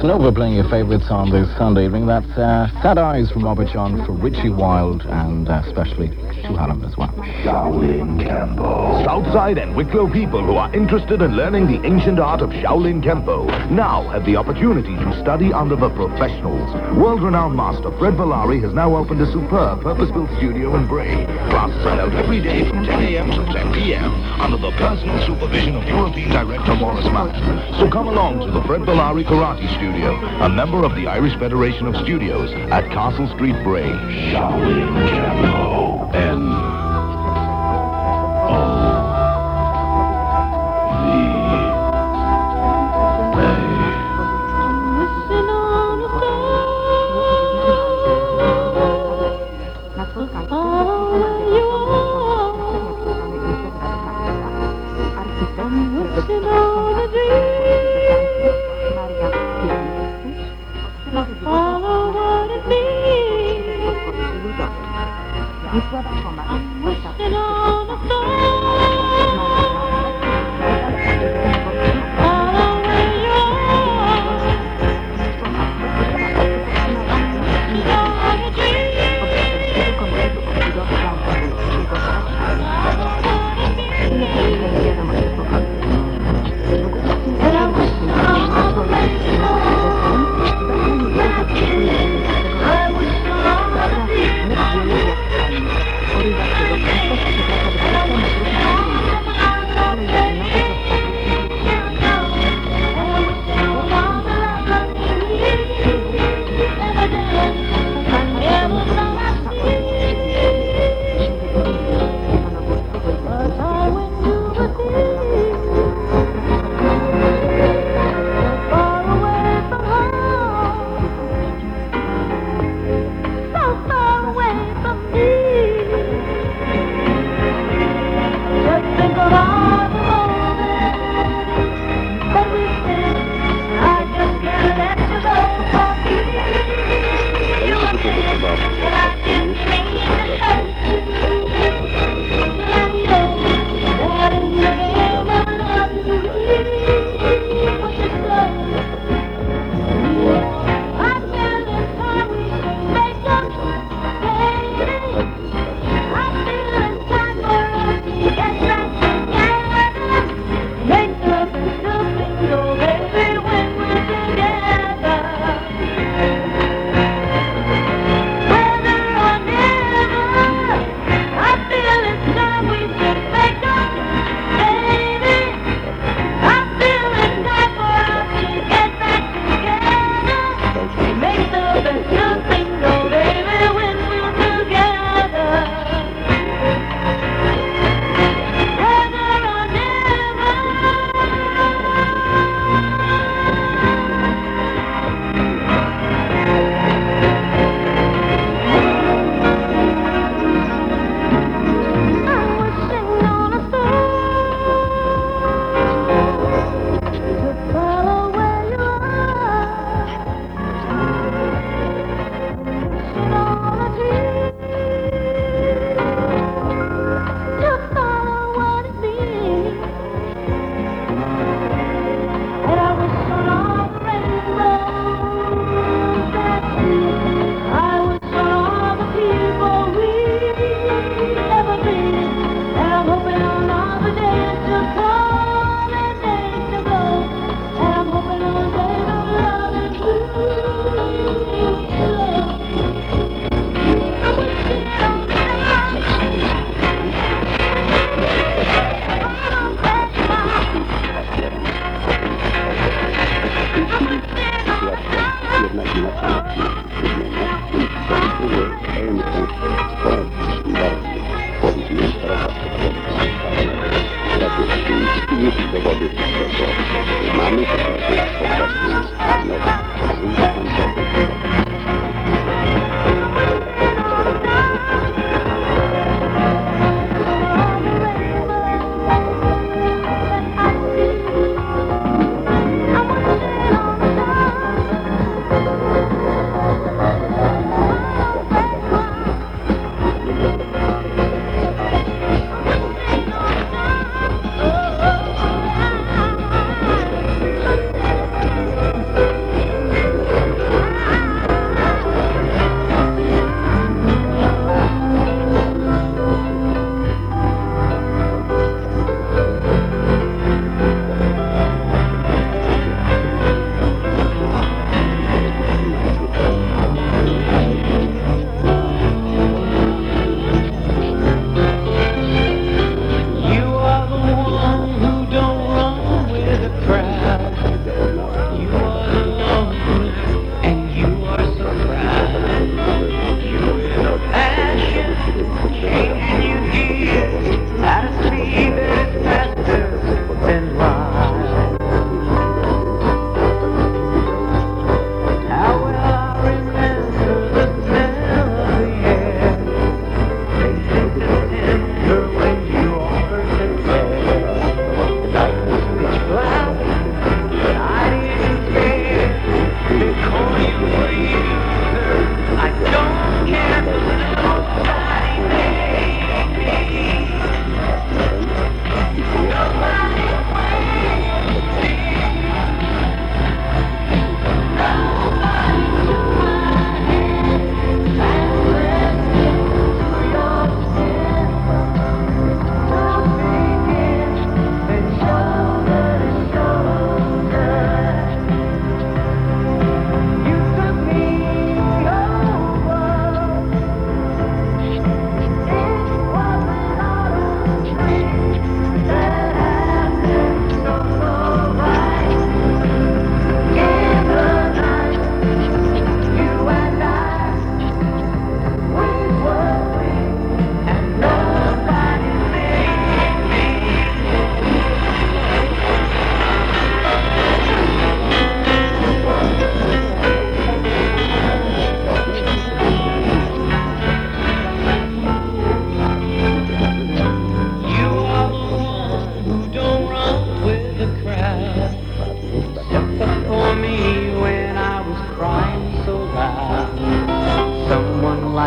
So now we're playing your favourites on this Sunday evening. That's Sad Eyes from Robert John for Richie Wild and especially to Helen as well. Shaolin Kempo. Southside and Wicklow people who are interested in learning the ancient art of Shaolin Kempo now have the opportunity to study under the professionals. World-renowned master Fred Villari has now opened a superb purpose-built studio in Bray. Classes are held every day from 10 a.m. to 10 p.m. under the personal supervision of European director Morris Mann. So come along to the Fred Villari Karate Studio, a member of the Irish Federation of Studios at Castle Street, Bray. Shaolin Kempo.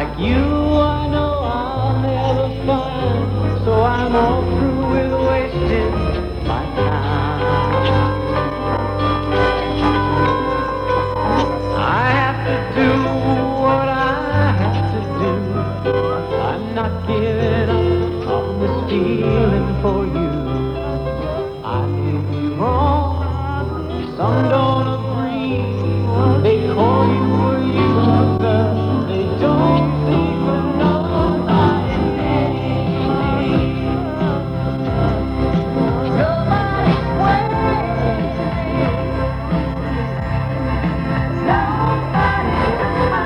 like you I know I'll never find, so I'm all through with wasting my time. I have to do what I have to do. I'm not giving up on this feeling for you. I may be wrong, some don't agree. They call you a user, they don't seem to know my name. Nobody's waiting. Nobody's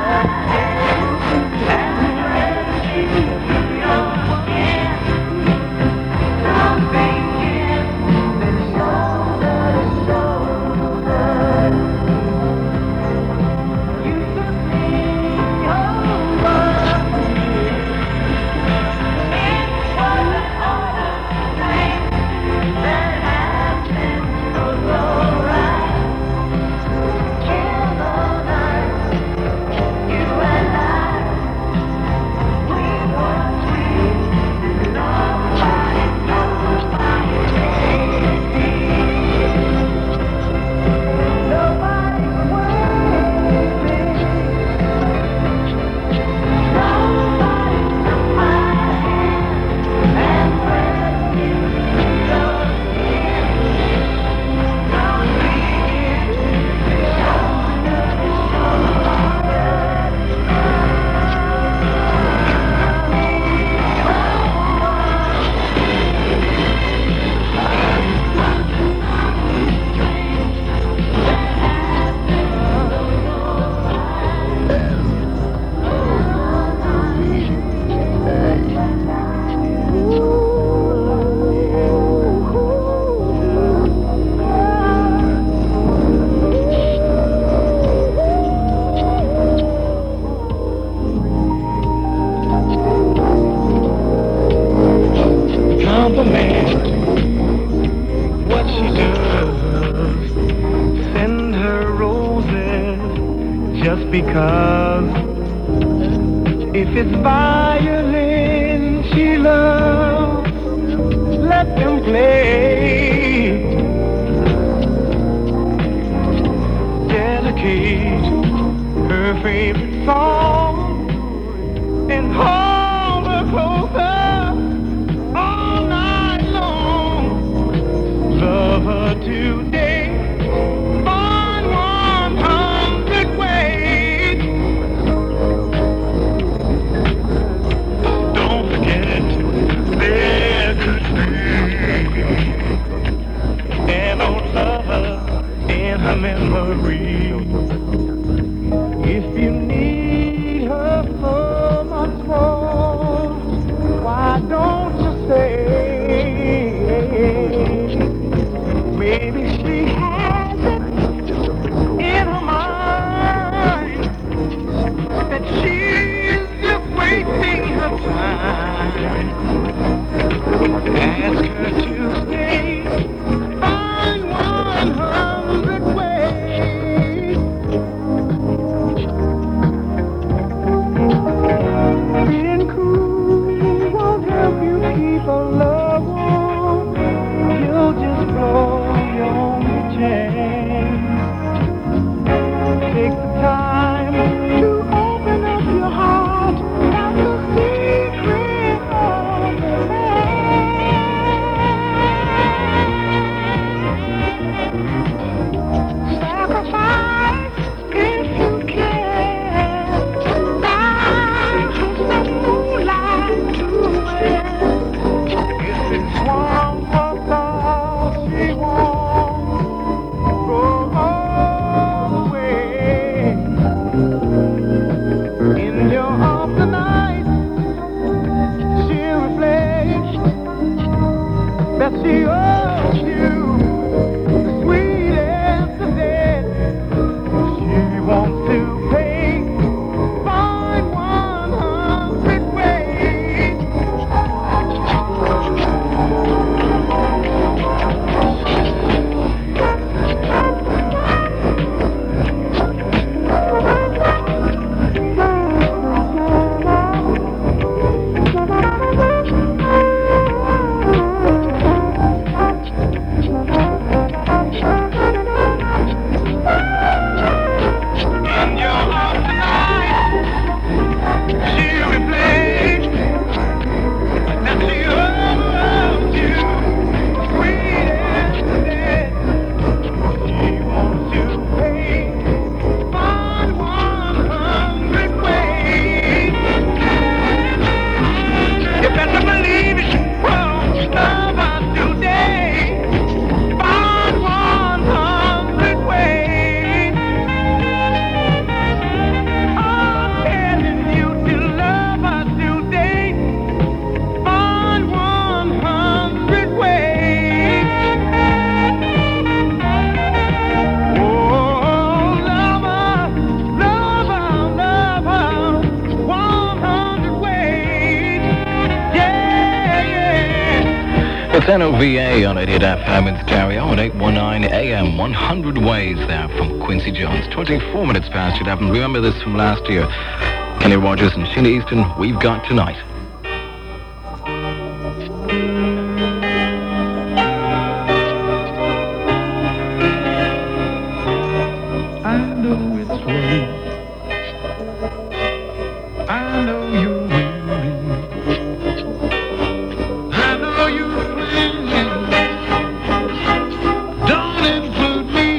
compliment what she does. Send her roses just because. If it's violin she loves, let them play. Dedicate her favorite song and hold her closer all night long. Love her today, find 100 ways. Don't forget there could be an old lover in her memory. If you need her for much more, XNOVA on 88 FM in stereo and 819 AM, 100 Ways there from Quincy Jones. 24 minutes past 11. Remember this from last year. Kenny Rogers and Sheena Easton, We've Got Tonight. I know it's late. I know you're weary. I know you're playing. Don't include me.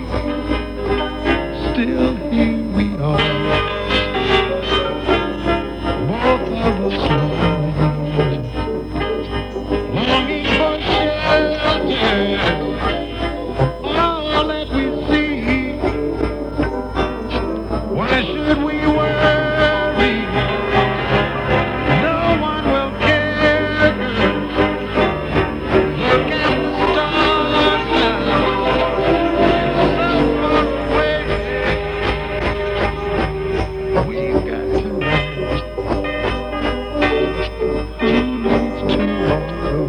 Still here we are. Both of us longing for shelter. All that we see. Why should we worry? No one will care. Look at the stars now, so far away. We've got tonight. Who needs tomorrow?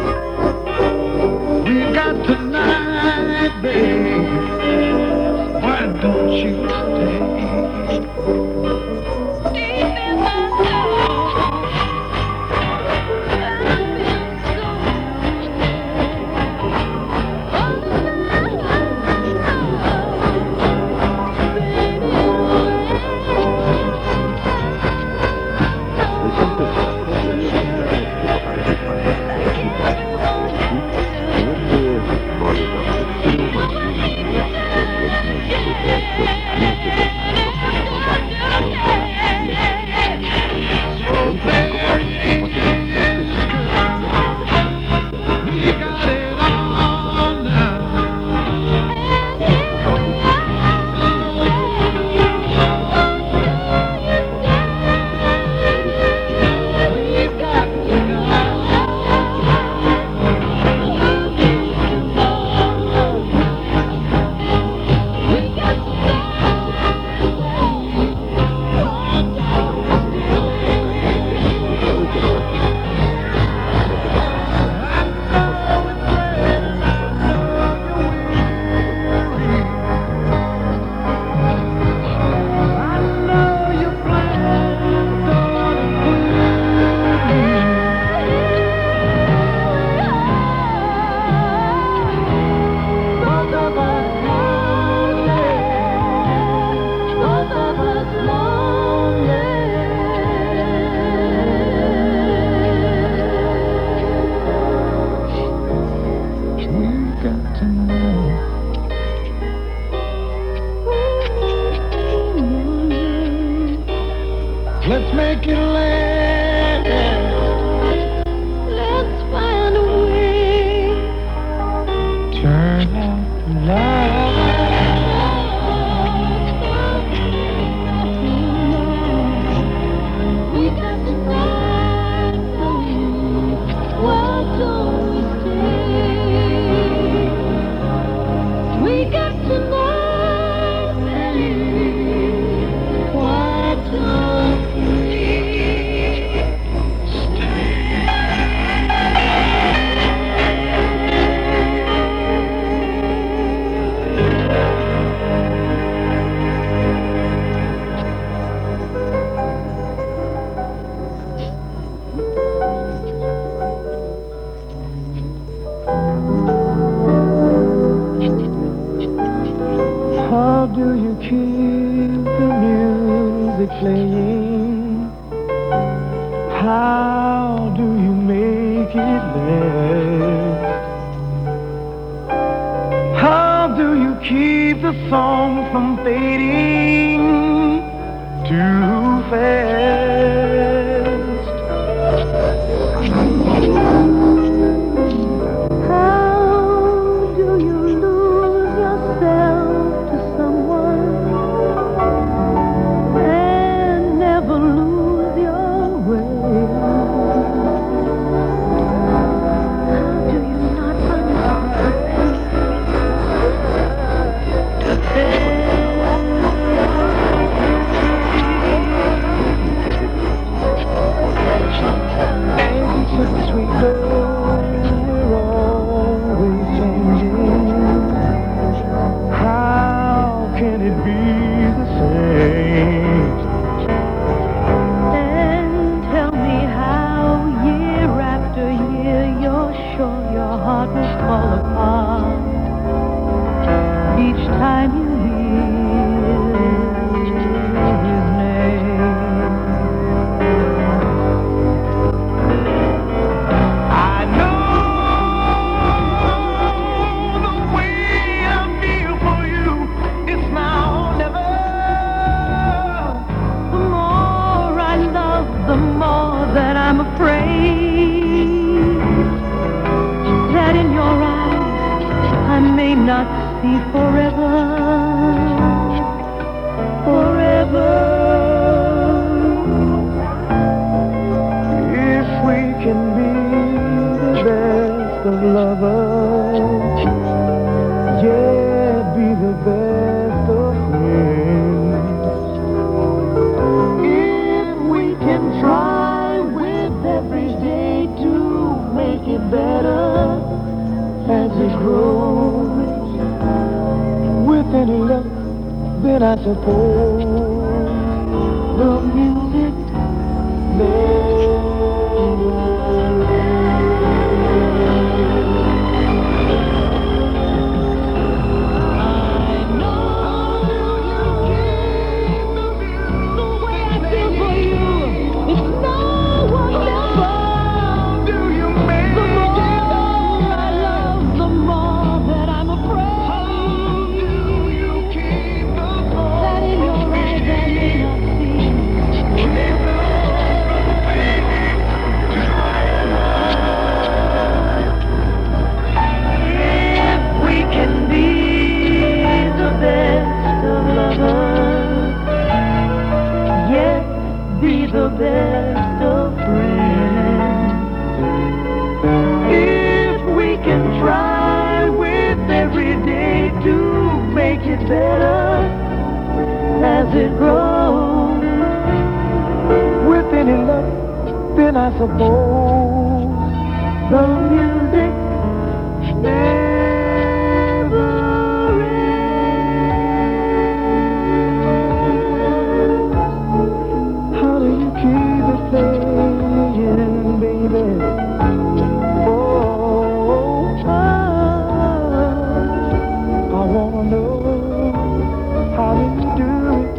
We've got tonight, babe. Why don't you stay? Deep in my soul, let's make it last. let's find a way. Turn out the light. We got tonight, why don't we stay? We got tonight, why don't we How do you keep the music playing? How do you make it last? How do you keep the song from fading too fast? How do you lose yourself to someone and never lose your way? How do you not run from the pain to not see forever, forever. If we can be the best of lovers, yeah, be the best of friends. If we can try with every day to make it better as it grows, with any luck, then I suppose the music never the best of friends. If we can try with every day to make it better as it grows, with any luck, then I suppose the music never playing, baby. Oh, I wanna know how you do it.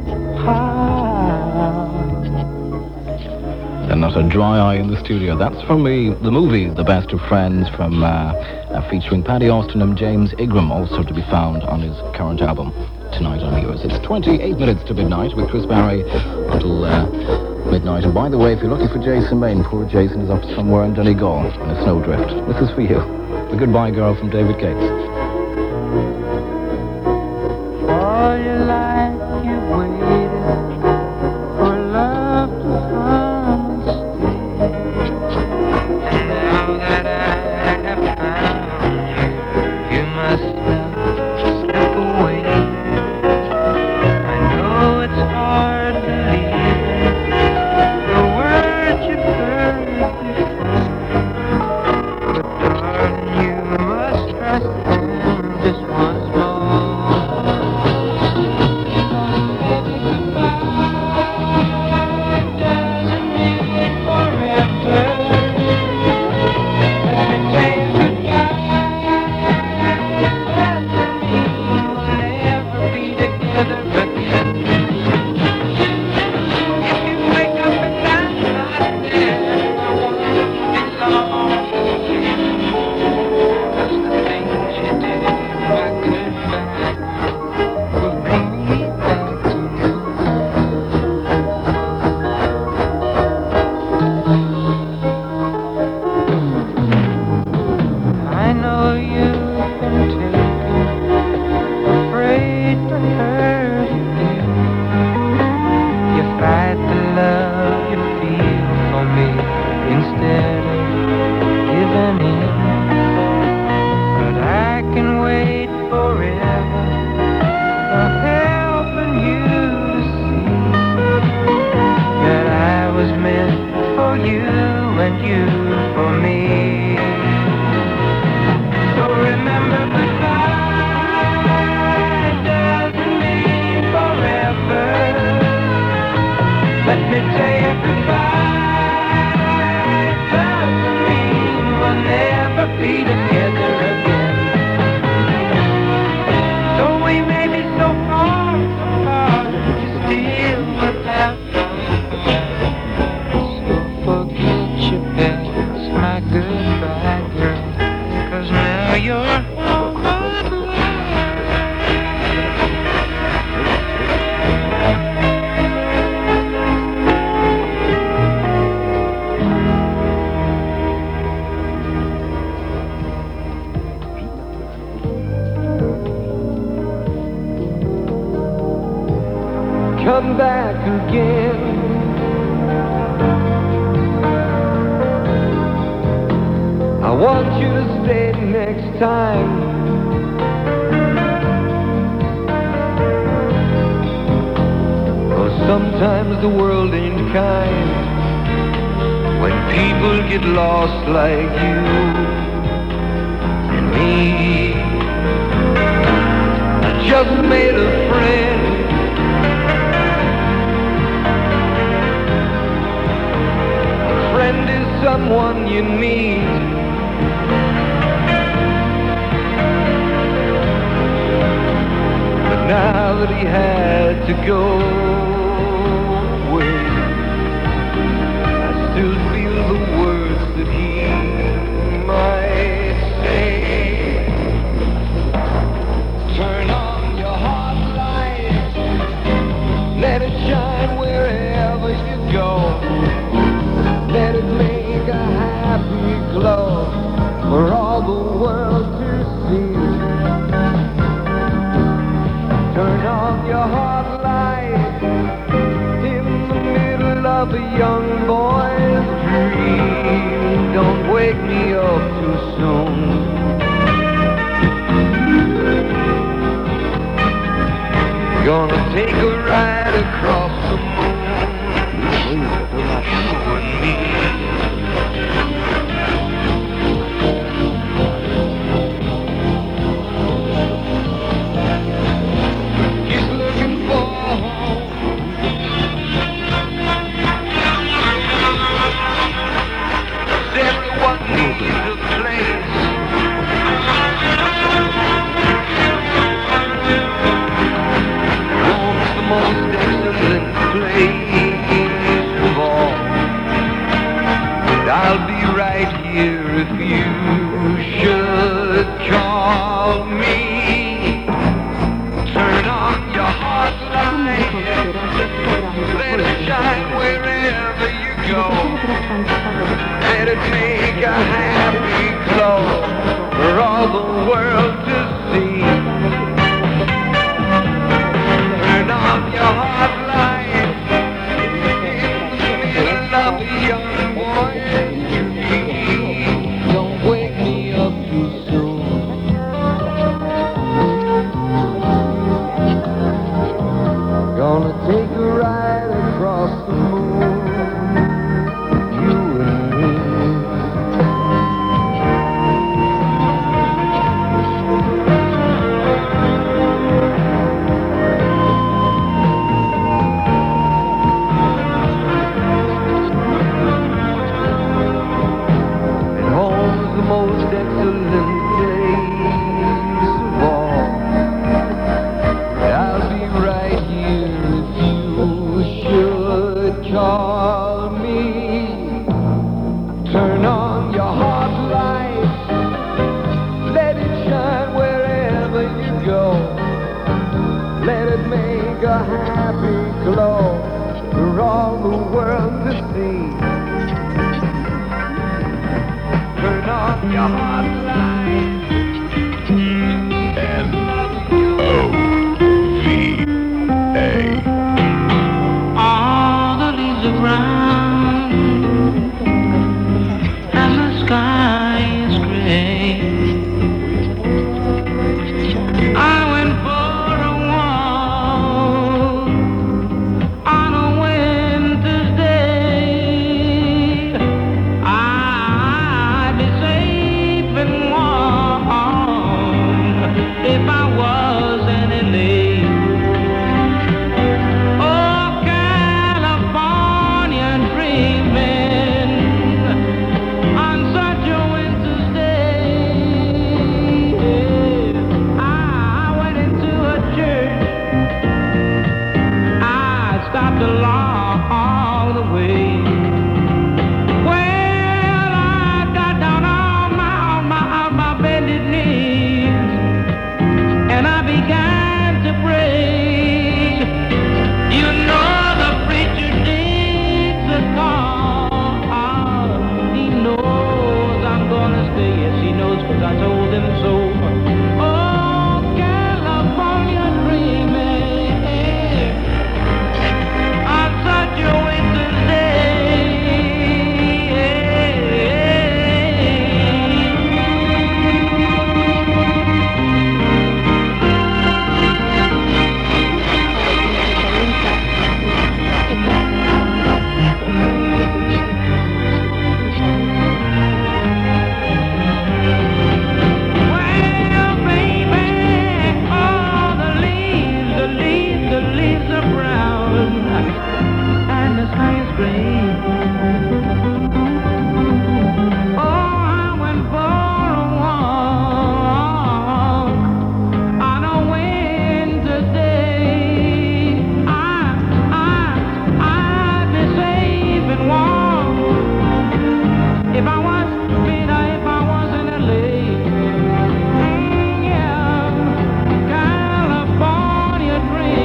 And not a dry eye in the studio. That's from the movie The Best of Friends, from featuring Paddy Austin and James Ingram, also to be found on his current album, Tonight on Yours. It's 28 minutes to midnight with Chris Barry until midnight. And by the way, if you're looking for Jason Main, poor Jason is up somewhere in Donegal in a snowdrift. This is for you. The Goodbye Girl from David Gates. All your life you waited for love to come and stay. And now that I have found you, you must not slip away. I know it's hard to leave the words you've heard before, but darling, you must trust them just once more. want you to stay next time. Sometimes the world ain't kind when people get lost like you and me. I just made a friend. A friend is someone you need. But now that he had to go, still feel the words that he might say. Turn on your heart light, let it shine wherever you go. Let it make a happy glow for all the world to see. Turn on your heart light in the middle of a young boy's dream. Don't wake me up too soon. Gonna take a ride across the moon, you and me. He's looking for home. Everyone needs a place. Home's the most excellent place of all. And I'll be right here if you should call me. Turn on your heart light, let it shine wherever you go. Let it make a happy glow for all the world to see. Turn on your heart light in the middle of a young boy's dream. Don't wake me up too soon. Gonna take a ride across the moon. Most excellent place of all. I'll be right here if you should call me. Turn on your heart light, let it shine wherever you go. Let it make a happy glow for all the world to see. Turn on your heart light. N-O-V-A. All the leaves are brown and the sky is gray. I went for a walk on a winter's day. I'd be safe and warm if I was in LA. Oh, California dreaming on such a winter's day. I went into a church. I stopped along the way. Well, I got down on my bended knees, and I began to pray. You know the preacher digs a call. He knows I'm gonna stay. Yes, he knows, 'cause I told him so. Oh, California dreaming on such a winter's day. as high as grade. Oh, I went for a walk on a winter's day. I'd be safe and warm if I was if I was in LA. Yeah, California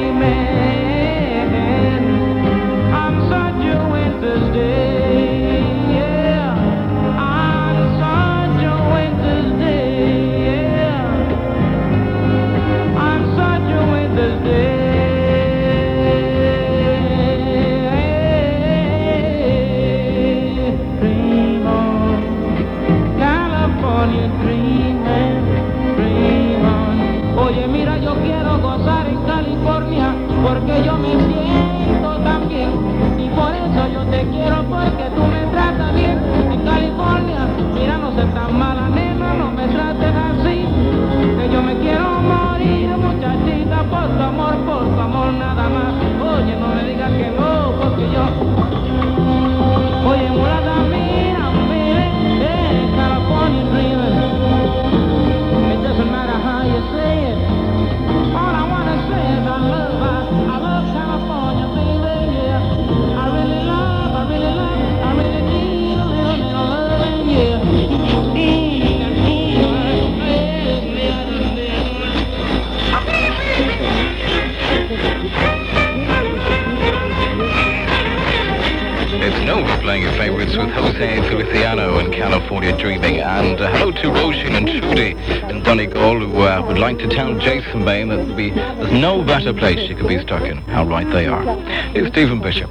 dreaming on such a winter's day. Yeah, on such a winter's day. Yeah, on such a winter's day. Dream on, California dreaming, dream on. Oye, mira, yo quiero gozar en California porque yo me siento tan bien y por eso yo te quiero porque tú me tratas bien en California. Mira, no seas tan mala nena, no me trates así, que yo me quiero morir, muchachita, por tu amor nada más. Oye, no me digas que no, porque yo, oye, mulata, mira, baby, California dreaming. It doesn't matter how you say it. All I wanna say is I love California, baby, yeah. I really need a little bit of loving, yeah. It's Nova playing your favorites with Jose Feliciano and California Dreaming. And hello to Roisin and Trudy in Donegal who would like to tell Jason Bain that there's no better place she could be stuck in. How right they are. Here's Stephen Bishop.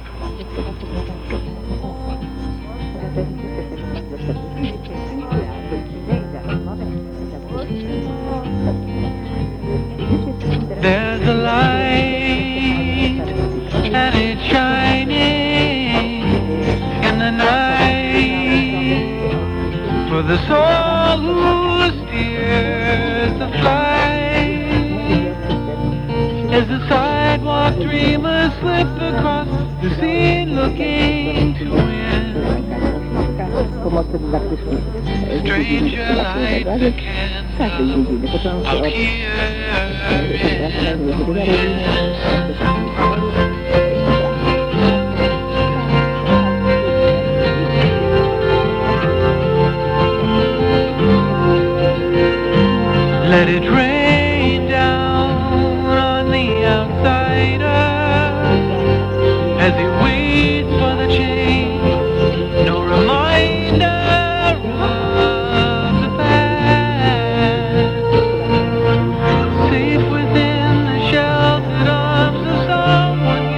There's a light and it's shining in the night for the soul who steers the flight. As the sidewalk dreamers slip across the scene looking to win. Stranger lights a candle out here in the wind. Let it rain down on the outsider as he waits for the change. No reminder of the past. Safe within the sheltered arms of someone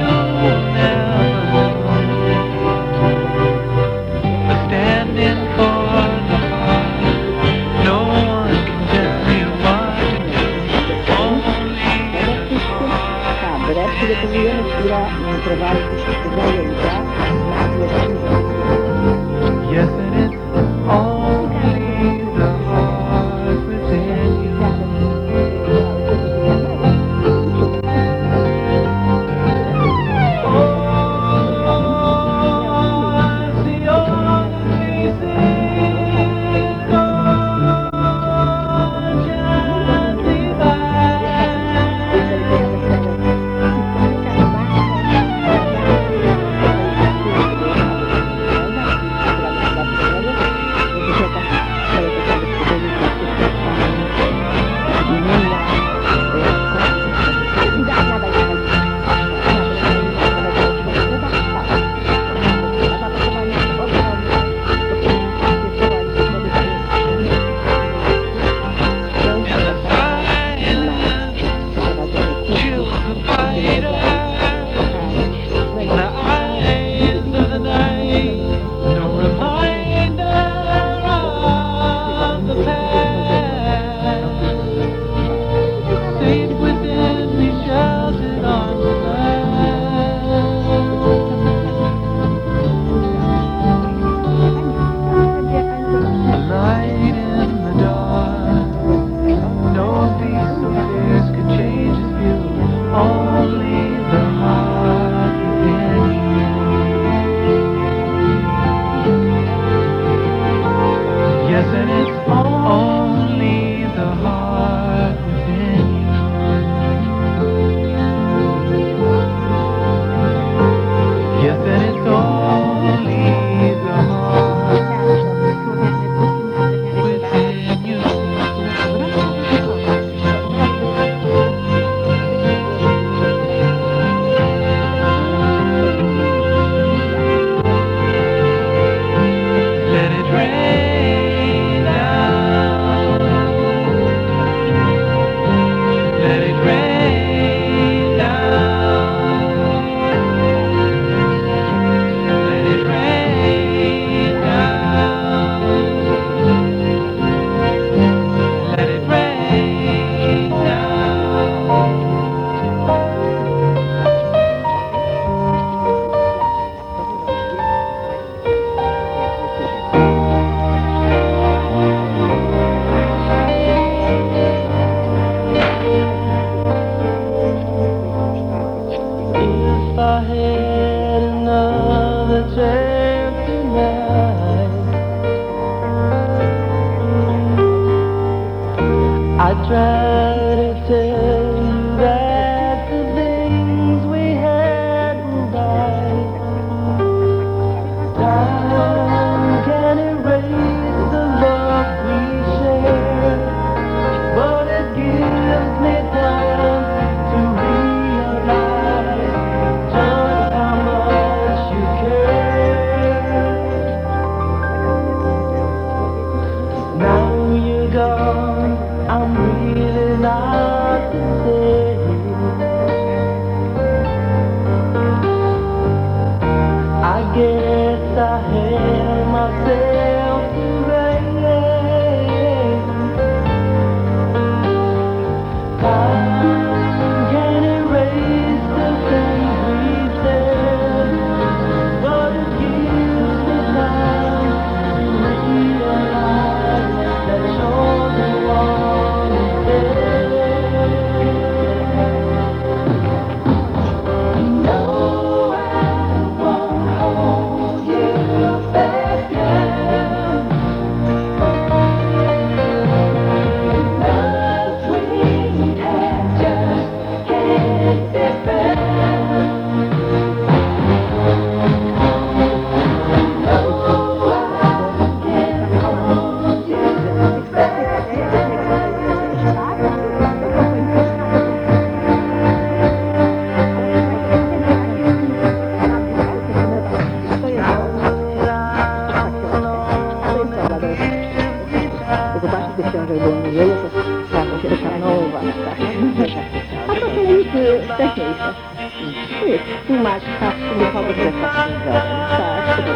try to tell you that the things we had will die. Time can erase the love we shared, but it gives me time to realize just how much you care. Now you're gone, I'm really not the same. I guess I held myself to blame. Time can erase the things we said, but it gives me time to realize that you're the one who's there. No, I won't hold you back down. Love we had just can't be found. No, I can't hold you back Zobaczcie, książę było niewiele, to trzeba się opanować, tak? A to są listy wcześniejsze. Tu jest tłumacz, tak, duchowy zestaw. Tak, to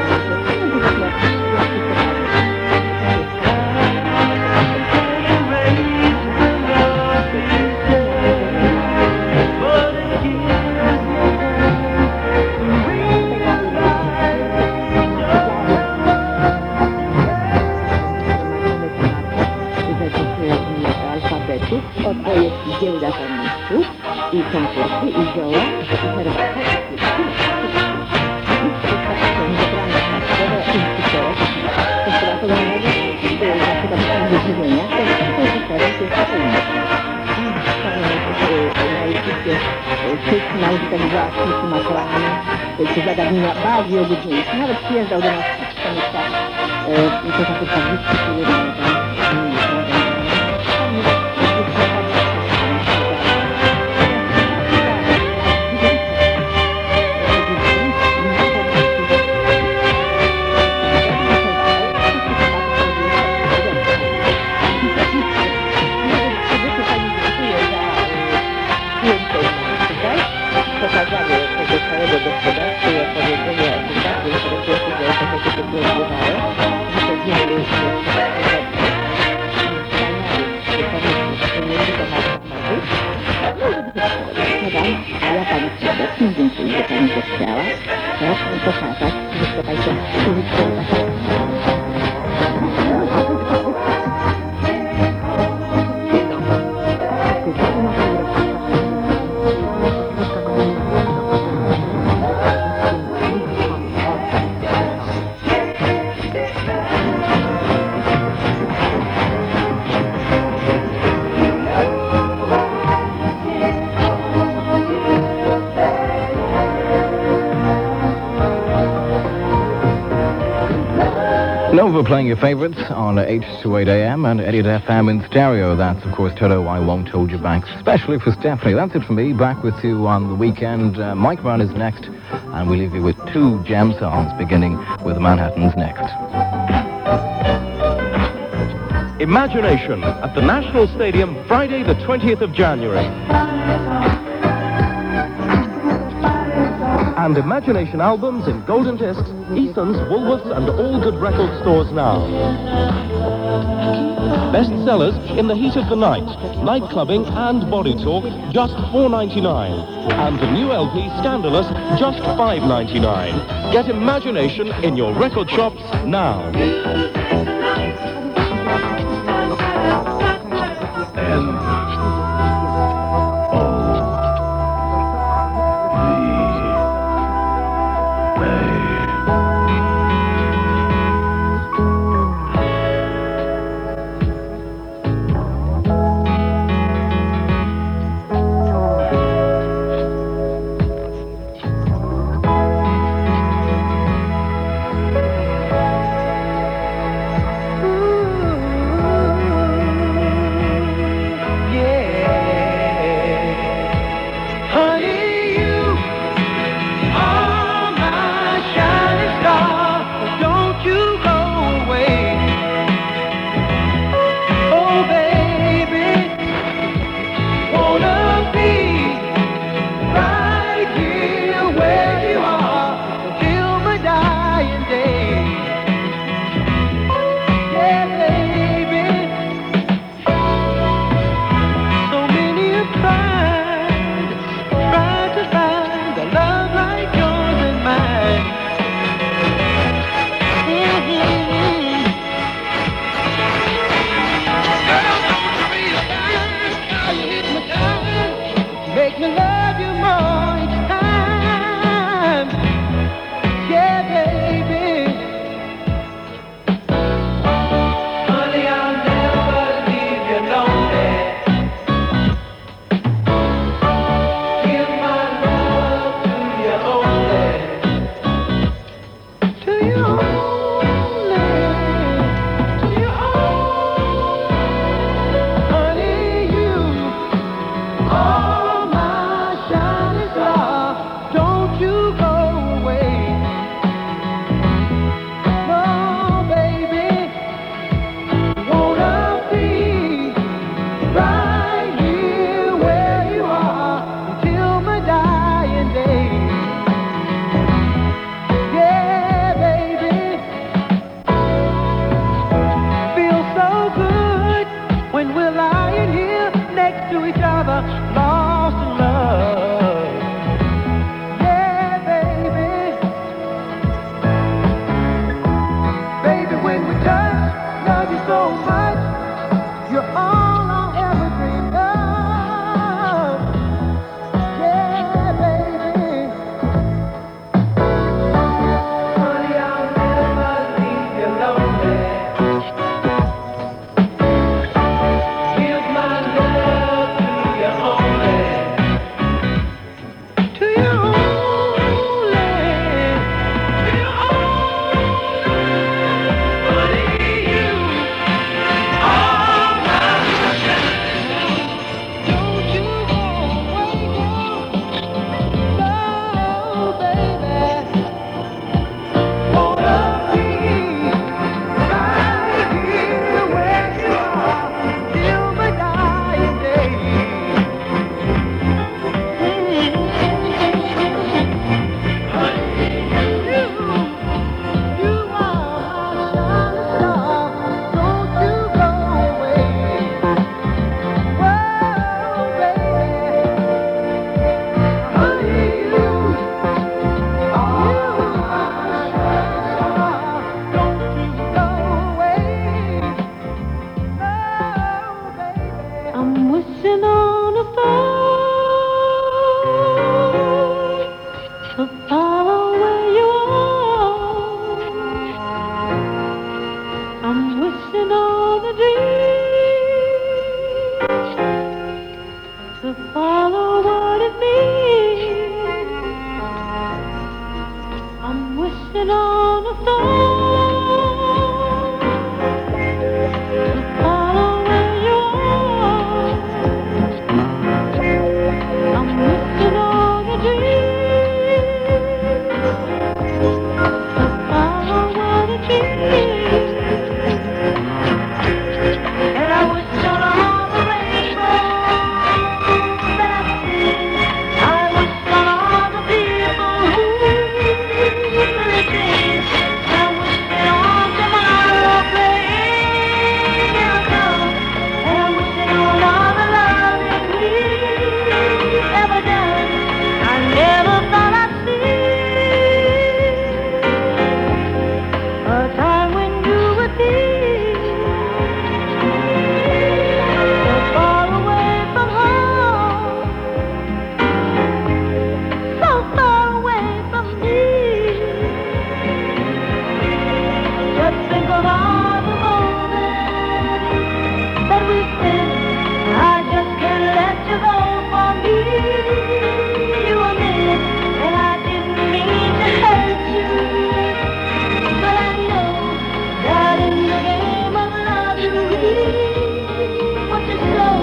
alfabetu, od projektu dzieł dla mistrzów i konkursy, i zioła, i herbatę, nauczyciel własny, tłumaczony, czy zagadnienia bardziej obudniejsze. Nawet przyjeżdżał do nas w miejscach, to takie tabliczki, które pokazanie tego całego gospodarstwa i opowiedzenie o tym bardzo interesujących rzeczach, jakie się odbywały, wychodzimy a ja pani serdecznie dziękuję, że pani zechciała. Proszę pokazać, występajcie Nova playing your favourites on 8 to 8 a.m. and Idiot FM in stereo. That's, of course, Toto, I Won't Hold You Back, especially for Stephanie. That's it for me. Back with you on the weekend. Mike Brown is next, and we leave you with two gem songs, beginning with Manhattan's Next. Imagination at the National Stadium, Friday the 20th of January. And Imagination albums in Golden Discs, Eason's, Woolworths and all good record stores now. Bestsellers in the heat of the night, night clubbing and body talk, just $4.99. And the new LP Scandalous, just $5.99. Get Imagination in your record shops now. wishing on a star to follow where you are. I'm wishing on a dream to follow what it is. And I wish on all the rainbows that I see. I wish on all the people who really dream. I wish on tomorrow playing in a song. And I wish on all the loving we've ever done. I never thought I'd see a time when you would be so far away from home, so far away from me. Just think of all the moments that we spent. I just can't let you go for me. You were meant, and I didn't mean to hurt you. But I know that in the game of love you reap what you sow.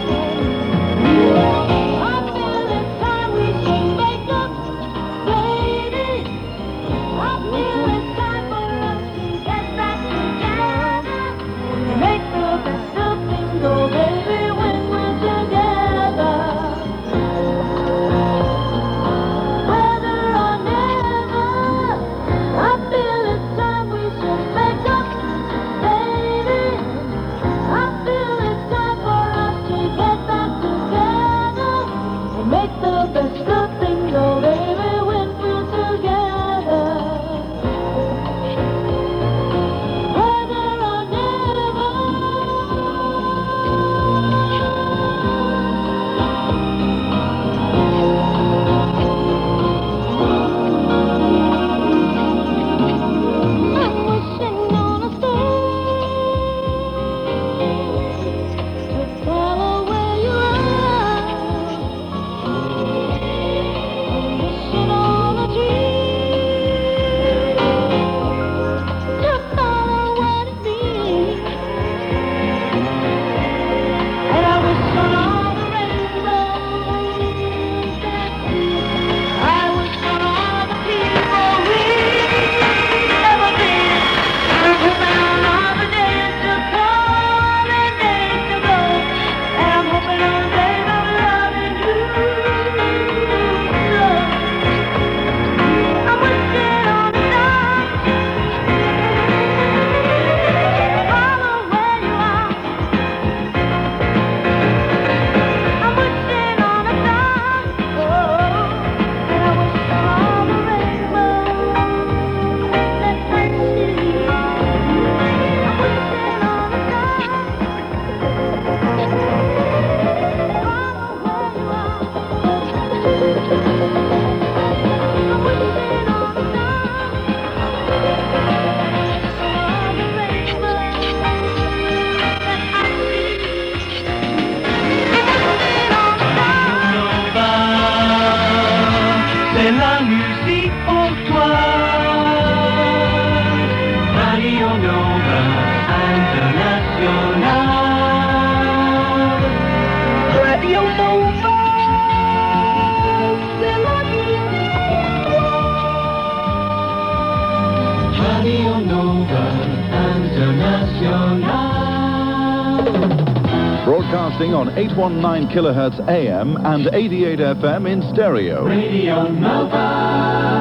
I feel it's time we should make up, baby. I feel it's time for us to get back together. Make the best of things go, baby, when we're together. Whether or never, I feel it's time we should make up, baby. I feel it's time for us to get back together and make the best of things go, baby, when we're together. Whether or never. I'm wishing on a star to follow where you are. I'm wishing on a dream to follow what it means. And I wish on all the rainbows that I see. I wish on all the people we've ever been. I'm hoping on all the days to come and days to go. And I'm hoping on days of loving you. I'm wishing on a star to follow where you are. I'm wishing on a star, and I wish on all the rainbows that I see. I'm wishing on a star, follow where you are. I'm wishing on a star, all the rainbows that I see. C'est la musique pour toi. Radio Nova International. Radio Nova. C'est la musique pour toi. Radio Nova International. Broadcasting on 819 kilohertz AM and 88 FM in stereo. Radio Nova.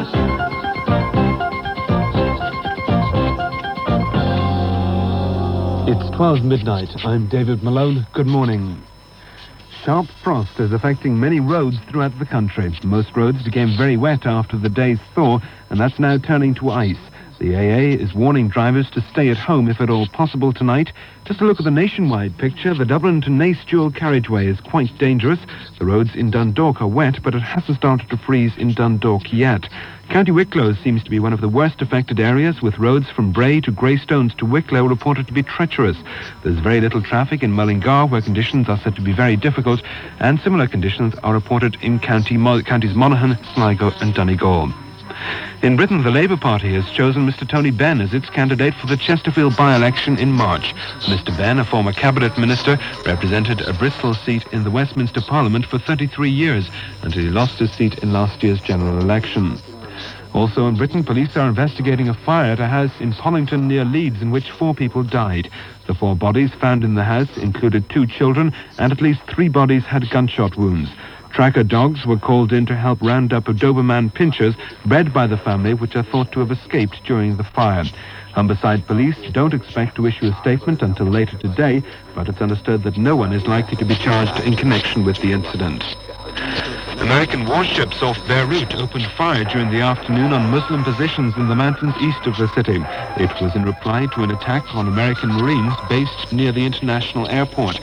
It's 12 midnight. I'm David Malone. Good morning. Sharp frost is affecting many roads throughout the country. Most roads became very wet after the day's thaw, and that's now turning to ice. The AA is warning drivers to stay at home if at all possible tonight. Just a look at the nationwide picture. The Dublin to Naas dual carriageway is quite dangerous. The roads in Dundalk are wet, but it hasn't started to freeze in Dundalk yet. County Wicklow seems to be one of the worst affected areas, with roads from Bray to Greystones to Wicklow reported to be treacherous. There's very little traffic in Mullingar, where conditions are said to be very difficult, and similar conditions are reported in counties Monaghan, Sligo and Donegal. In Britain, the Labour Party has chosen Mr. Tony Benn as its candidate for the Chesterfield by-election in March. Mr. Benn, a former cabinet minister, represented a Bristol seat in the Westminster Parliament for 33 years until he lost his seat in last year's general election. Also in Britain, police are investigating a fire at a house in Pollington near Leeds in which 4 people died. The 4 bodies found in the house included 2 children, and at least 3 bodies had gunshot wounds. Tracker dogs were called in to help round up Doberman pinchers bred by the family, which are thought to have escaped during the fire. Humberside police don't expect to issue a statement until later today, but it's understood that no one is likely to be charged in connection with the incident. American warships off Beirut opened fire during the afternoon on Muslim positions in the mountains east of the city. It was in reply to an attack on American Marines based near the international airport.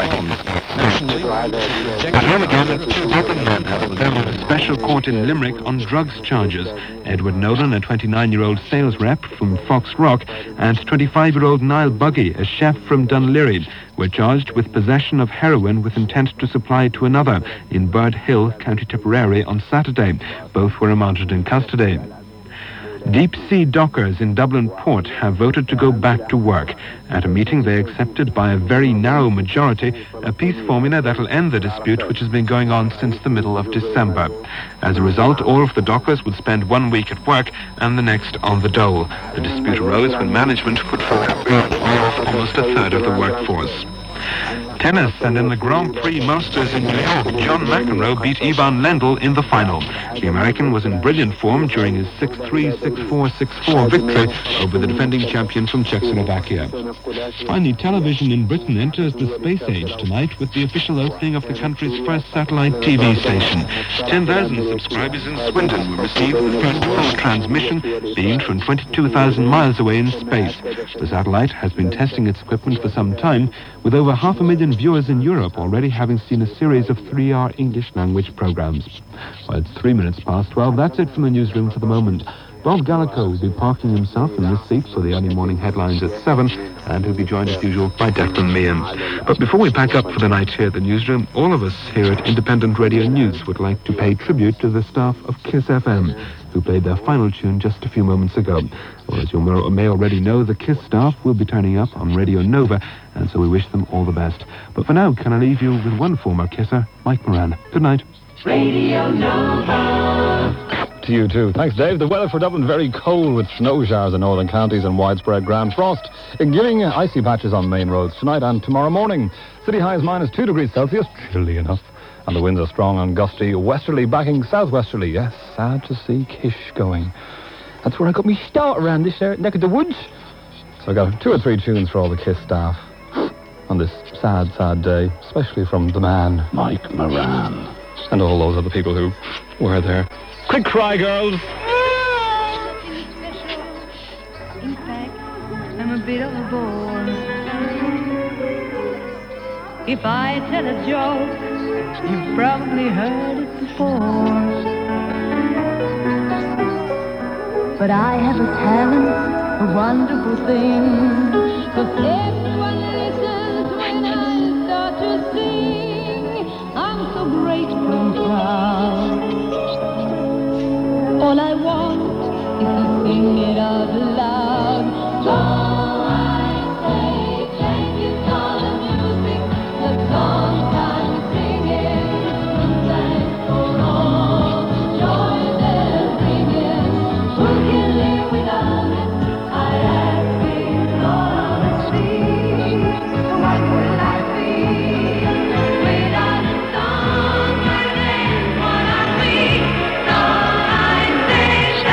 A special court in Limerick on drugs charges. Edward Nolan, a 29-year-old sales rep from Fox Rock, and 25-year-old Niall Buggy, a chef from Dunleary, were charged with possession of heroin with intent to supply to another in Bird Hill, County Tipperary, on Saturday. Both were remanded in custody. Deep-sea dockers in Dublin Port have voted to go back to work. At a meeting, they accepted by a very narrow majority a peace formula that will end the dispute, which has been going on since the middle of December. As a result, all of the dockers would spend 1 week at work and the next on the dole. The dispute arose when management put forward almost a third of the workforce. Tennis, and in the Grand Prix Masters in New York, John McEnroe beat Ivan Lendl in the final. The American was in brilliant form during his 6-3, 6-4, 6-4 victory over the defending champion from Czechoslovakia. Finally, television in Britain enters the space age tonight with the official opening of the country's first satellite TV station. 10,000 subscribers in Swindon will receive the first full transmission, beamed from 22,000 miles away in space. The satellite has been testing its equipment for some time, with over 500,000 viewers in Europe already having seen a series of 3-hour English language programs. Well, it's 3 minutes past 12. That's it from the newsroom for the moment. Bob Gallico will be parking himself in this seat for the early morning headlines at 7, and he'll be joined as usual by Declan Meehan. But before we pack up for the night here at the newsroom, all of us here at Independent Radio News would like to pay tribute to the staff of KISS FM, who played their final tune just a few moments ago. Well, as you may already know, the KISS staff will be turning up on Radio Nova, and so we wish them all the best. But for now, can I leave you with one former Kisser, Mike Moran. Good night. Radio Nova. To you too. Thanks, Dave. The weather for Dublin very cold with snow showers in northern counties and widespread ground frost, giving icy patches on main roads tonight and tomorrow morning. City highs -2 degrees Celsius, chilly enough, and the winds are strong and gusty, westerly backing southwesterly. Yes, sad to see Kish going. That's where I got me start around this neck of the woods. So I got 2 or 3 tunes for all the KISS staff on this sad, sad day, especially from the man, Mike Moran, and all those other people who were there. Quick cry, girls! In fact, I'm a bit of a bore. If I tell a joke, you've probably heard it before. But I have a talent, a wonderful thing. 'Cause everyone listens when I start to sing. I'm so grateful and proud. All I want is to sing it out loud. So I say thank you for the music, the songs I'm singing. Thanks for all the joy they're bringing. Who can live without it? I ask in honesty. What will I be without a song? My name's what I be. So I say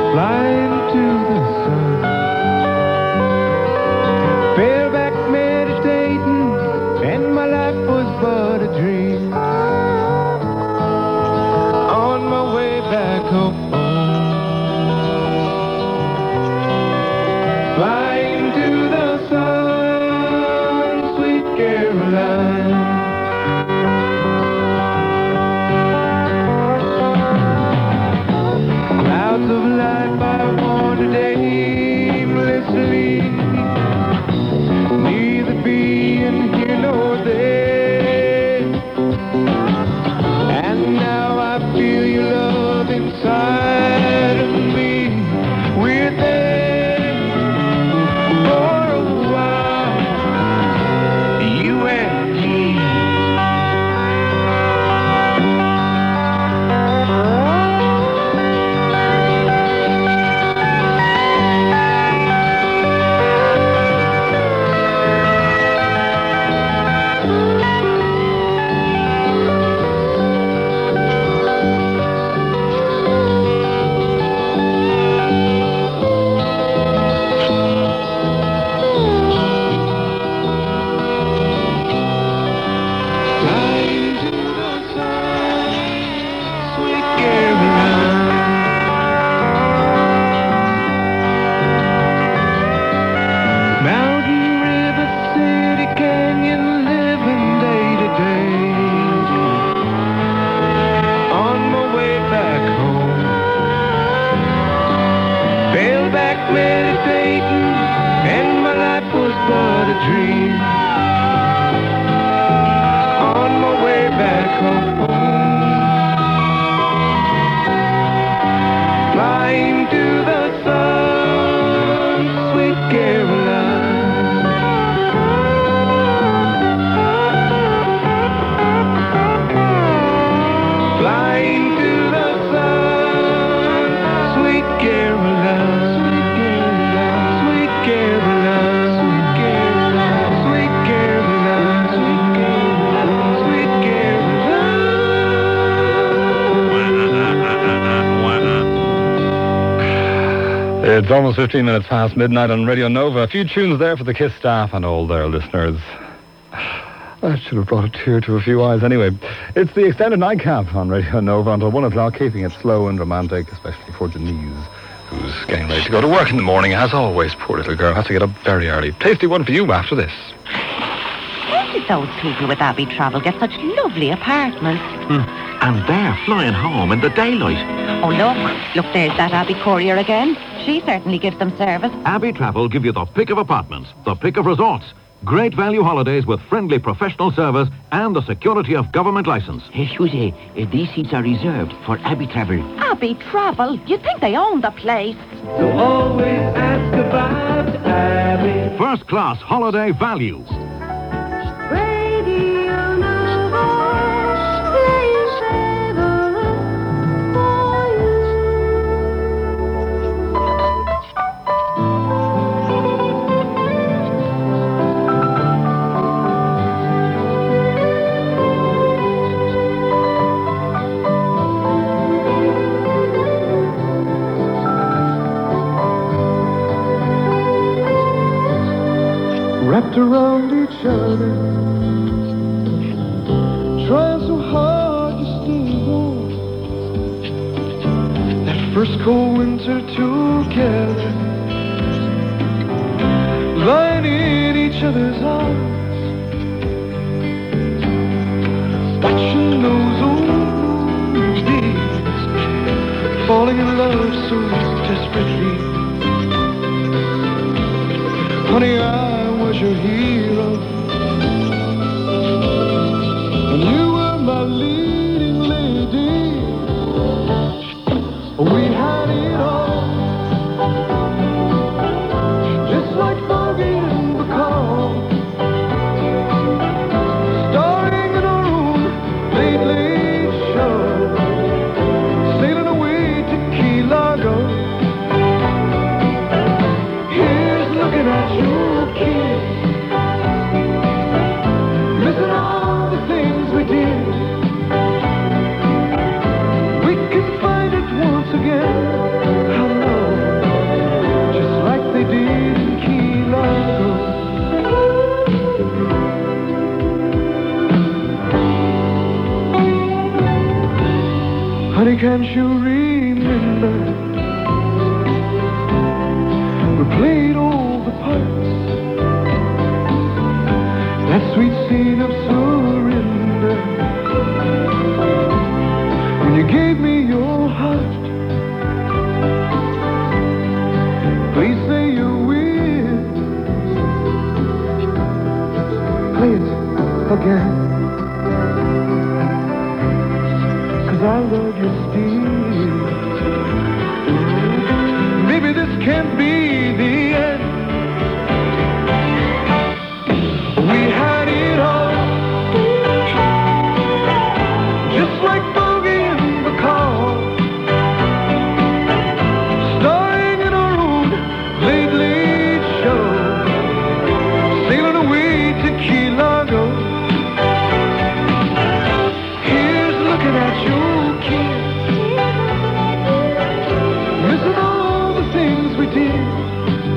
flying to the sun. Fell back meditating, and my life was but a dream. On my way back home, flying to the sun, sweet Caroline. Clouds of life I wandered aimlessly, neither being here nor there. And now I feel your love inside of me. We're there for a while, you and me. Flying to the sun, sweet Caroline. Mountain, river, city, canyon, living day to day. On my way back home, fell back meditating, and my life was but a dream. On my way back home, flying to the sun, sweet Caroline. Flying to the sun, sweet Caroline. Sweet Caroline, sweet Caroline, sweet Caroline, sweet Caroline, sweet Caroline. It's almost 15 minutes past midnight on Radio Nova. A few tunes there for the KISS staff and all their listeners. That should have brought a tear to a few eyes anyway. It's the extended nightcap on Radio Nova until 1 o'clock, keeping it slow and romantic, especially for Denise, who's getting ready to go to work in the morning. As always, poor little girl, has to get up very early. Tasty one for you after this. Where did those people with Abbey Travel get such lovely apartments? And they're flying home in the daylight. Oh, look, there's that Abbey courier again. She certainly gives them service. Abbey Travel give you the pick of apartments, the pick of resorts. Great value holidays with friendly professional service and the security of government license. Excuse me, these seats are reserved for Abbey Travel. Abbey Travel? You'd think they own the place. So always ask about Abbey. First class holiday value. Radio Nova, playing favorite for you. Wrapped around each other, trying so hard to stay warm. That first cold winter together, lying in each other's arms, watching those old movies, falling in love so desperately. Honey, I was your hero, and you were my leading lady. We had it all, just like Bogey and Bacall, starring in our own late, late show, sailing away to Key Largo. Here's looking at you, kid. can't you remember? We played all the parts, that sweet scene of surrender, when you gave me your heart. Please say you will. Play it again, 'cause I love you still. Maybe this can't be the end. We had it all, just like Bogey and Bacall, starring in our own late, late show, sailing away to Key Largo. Here's looking at you, kid, missing all the things we did,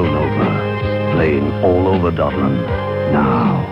Nova, playing all over Dublin now.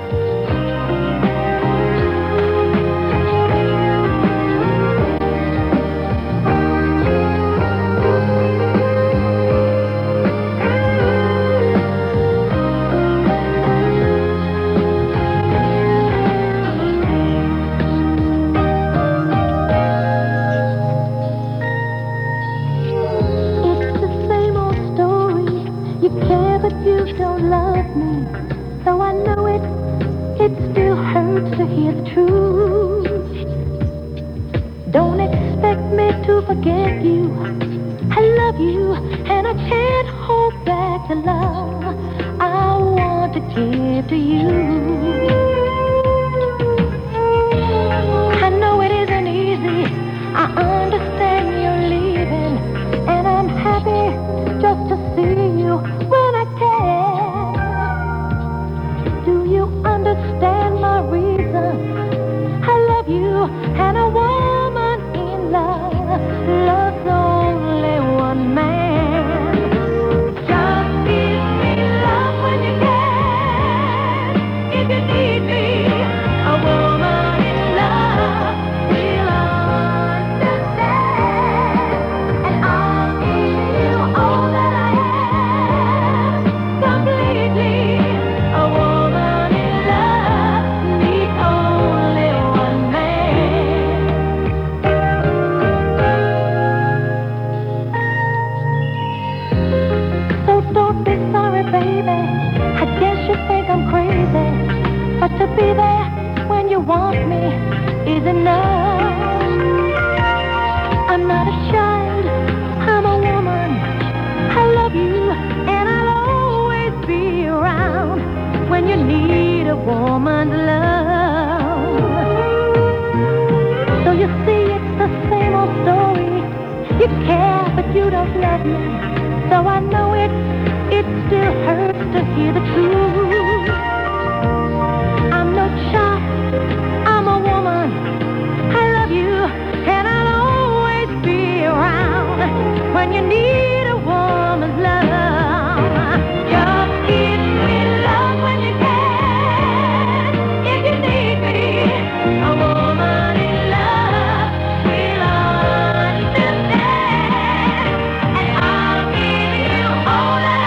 All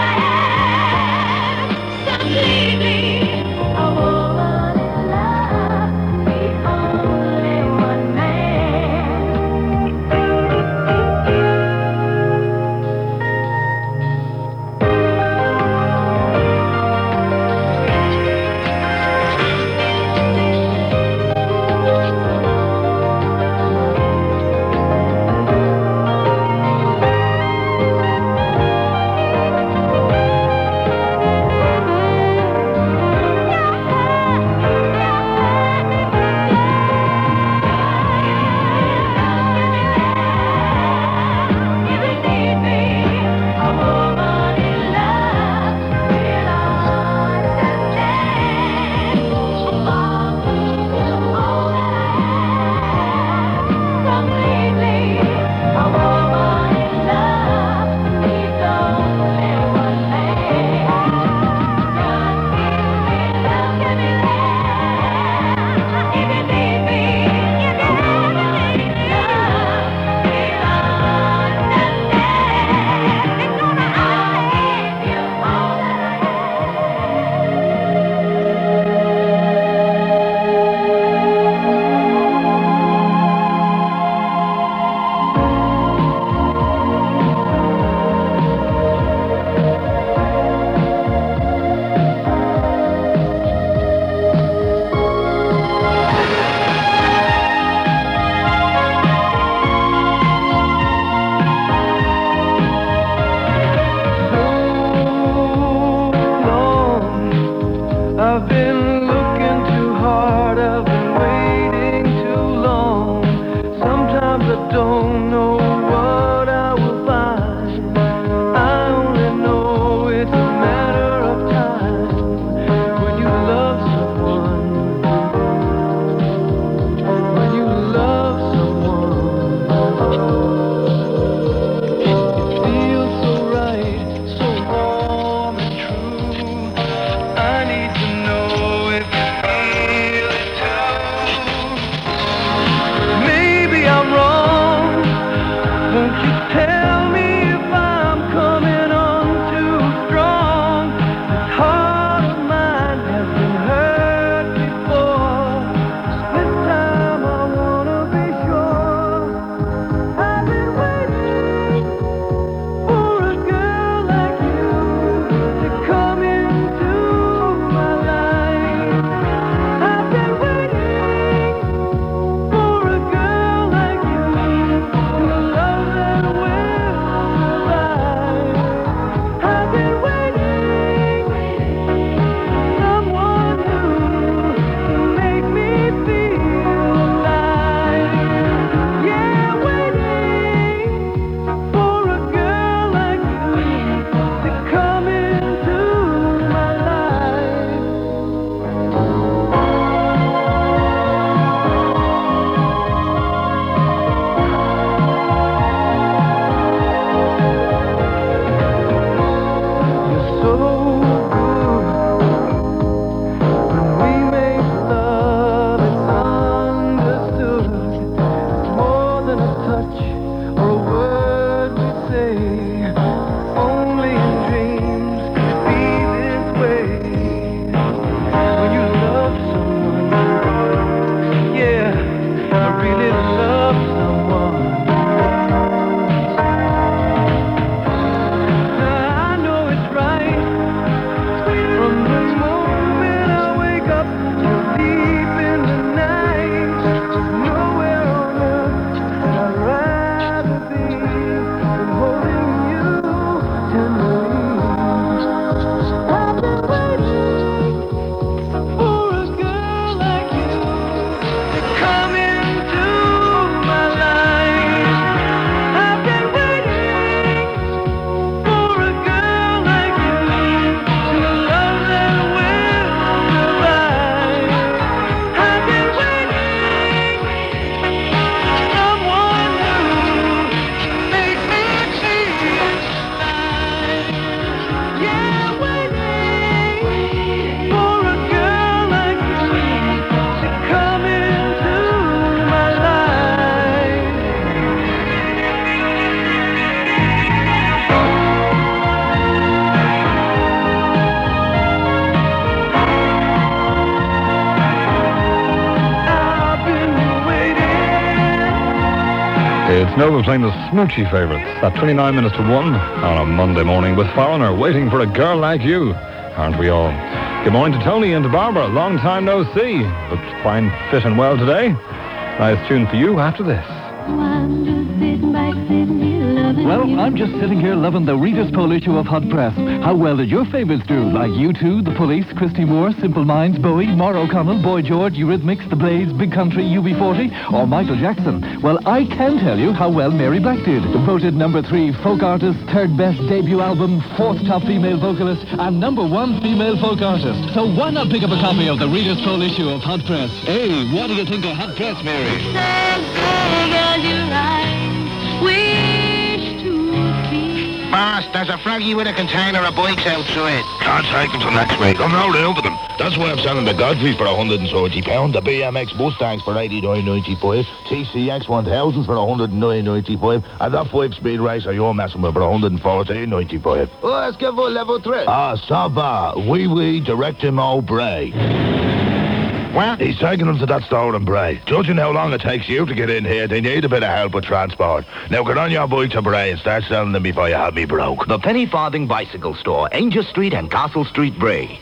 Nova playing the Smoochie Favourites at 29 minutes to 1 on a Monday morning with Foreigner waiting for a girl like you. Aren't we all? Good morning to Tony and to Barbara. Long time no see. Looks fine, fit and well today. Nice tune for you after this. Well, I'm just sitting here loving the Reader's Poll issue of Hot Press. How well did your favourites do? Like U2, The Police, Christy Moore, Simple Minds, Bowie, Maura O'Connell, Boy George, Eurythmics, The Blaze, Big Country, UB40, or Michael Jackson? Well, I can tell you how well Mary Black did. Voted number 3 folk artist, 3rd best debut album, 4th top female vocalist, and number 1 female folk artist. So why not pick up a copy of the Reader's Poll issue of Hot Press? Hey, what do you think of Hot Press, Mary? Boss, there's a froggy with a container of bikes outside. Can't take them till next week. I'm no room for them. That's why I'm selling the Godfrey for £130, the BMX Mustangs for $89.95, TCX 1000s for $109.95, and that 5-speed racer you're messing with for $114.95. Oh, let's give a level 3. Ça va. Oui, Direct-Imo Bray. Well, he's taking them to that store in Bray. Judging how long it takes you to get in here, they need a bit of help with transport. Now get on your bike to Bray and start selling them before you have me broke. The Penny Farthing Bicycle Store, Angel Street and Castle Street, Bray.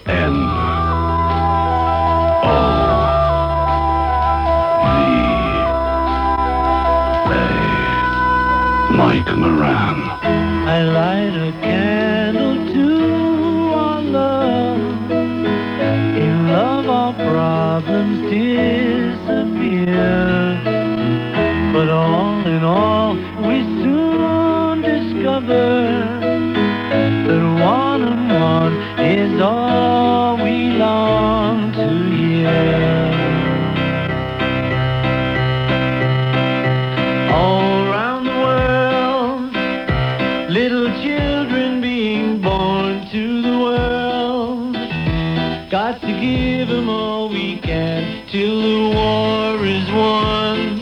Mike Moran. I light a candle to our love. In love our problems disappear. But all in all, we soon discover that one and one is all we long to hear. All around the world, little children being born to the world. Got to give them all we can till the war is won.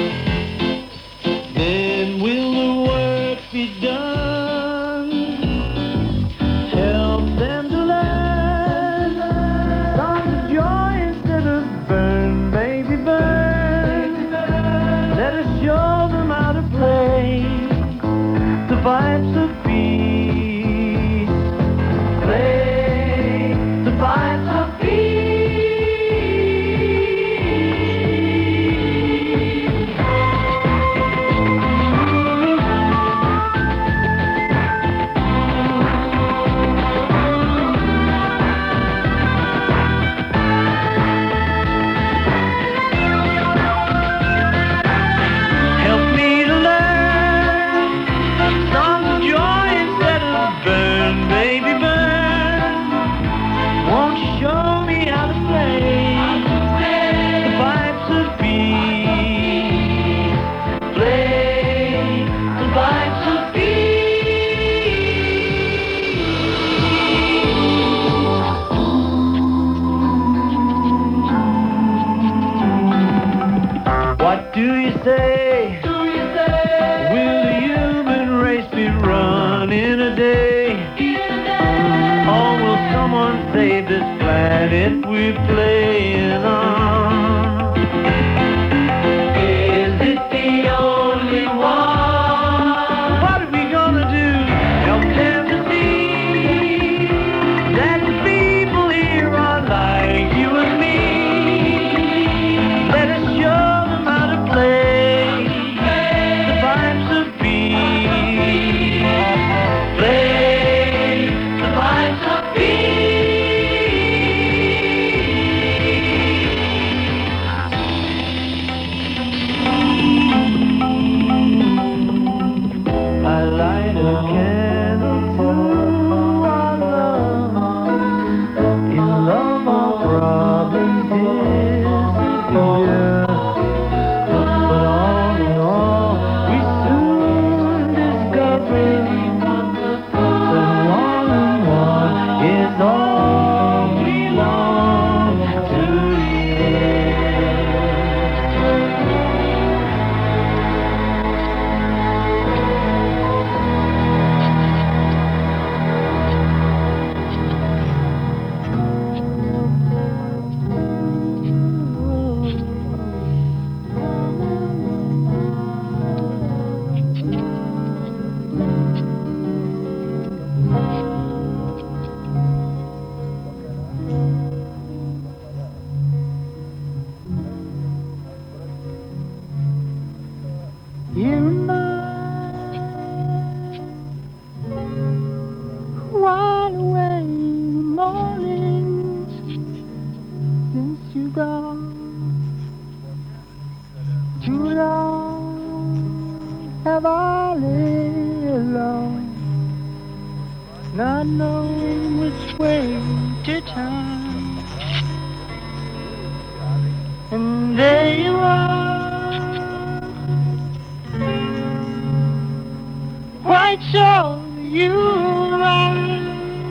Then will the work be done? Help them to learn songs of joy instead of burn, baby, burn. Let us show them how to play the vibes of peace. Play the vibes of help me to learn songs of joy instead of burn, baby, burn. Won't you show me how to play the vibes of peace? Play the vibes of peace. What do you say? Will the human race be run in a day? Or will someone save this planet we're playing on? Is it the only one? What are we gonna do? Help them to see that the people here are like you and me. Let us show them how to play the vibes of peace. Play the vibes of peace. have I lay alone, not knowing which way to turn. And there you are, quite sure you're right,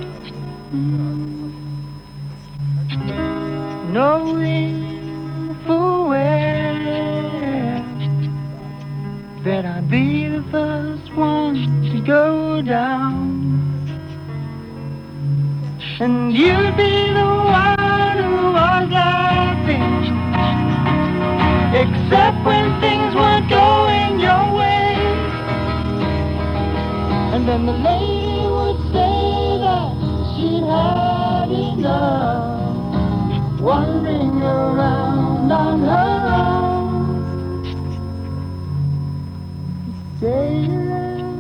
knowing full well that I'd be the first one to go down, and you'd be the one who was laughing, except when things weren't going your way. And then the lady would say that she'd had enough, wandering around on her own. Jaylen,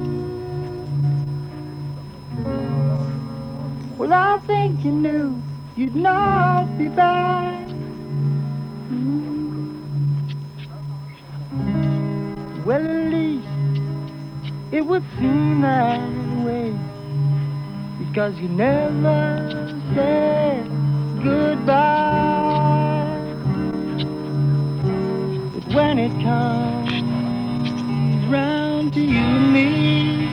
well, I think you knew you'd not be back. Well, at least it would seem that way, because you never said goodbye. But when it comes round to you and me,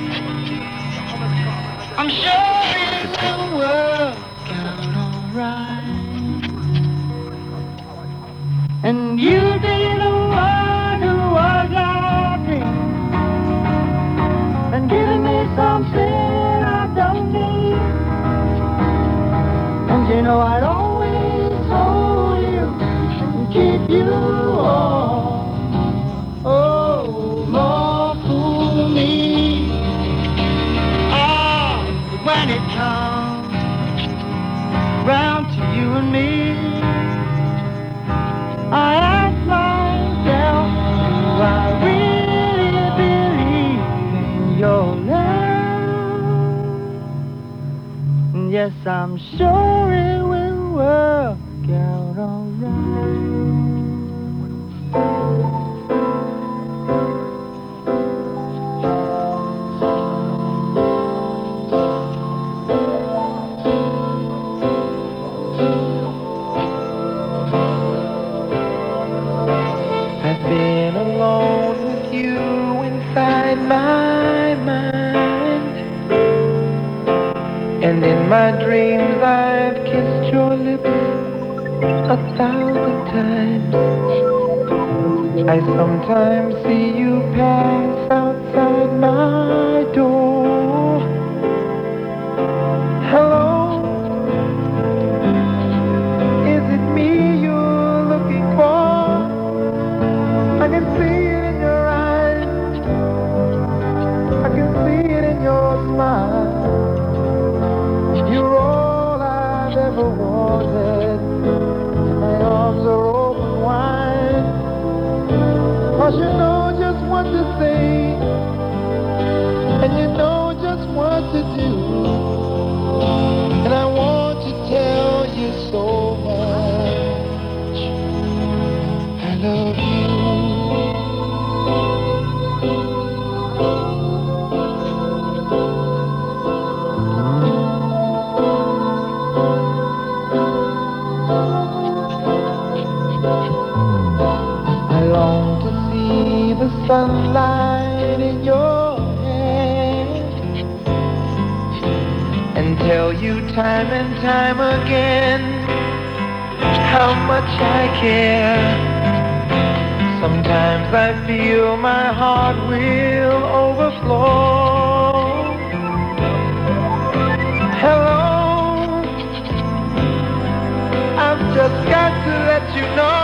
I'm sure it will work out alright. And you'll be the one who was laughing and giving me something I don't need. And you know I'd always hold you and keep you warm. Oh, more fool me. Oh, when it comes round to you and me, I ask myself, do I really believe in your love? Yes, I'm sure it will work out alright. I've been alone with you inside my mind, and in my dreams I've kissed your lips 1,000 times. I sometimes see you pass outside my door. Hello, is it me you're looking for? I can see it in your eyes, I can see it in your smile. You're all I've ever wanted, my arms are open wide, 'cause you know just what to say, and you know just what to do, and I want to tell you so much, I love you. I long to see the sunlight in your hair and tell you time and time again how much I care. Sometimes I feel my heart will overflow. Hello, I've just got to let you know,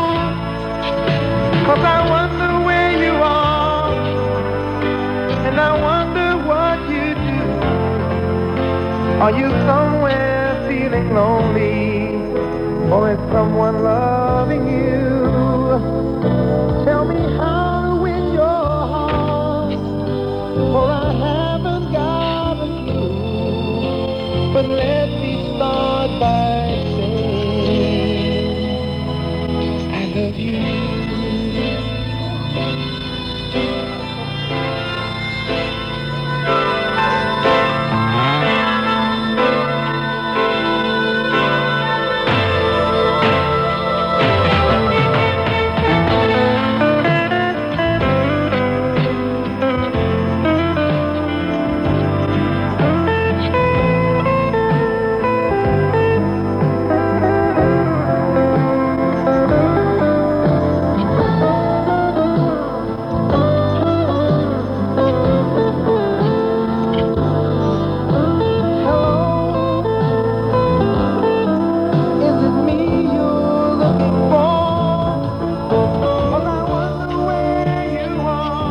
'cause I wonder where you are, and I wonder what you do. Are you somewhere feeling lonely, or is someone loving you? Tell me how to win your heart, for I haven't got a clue. But let me start by saying I love you.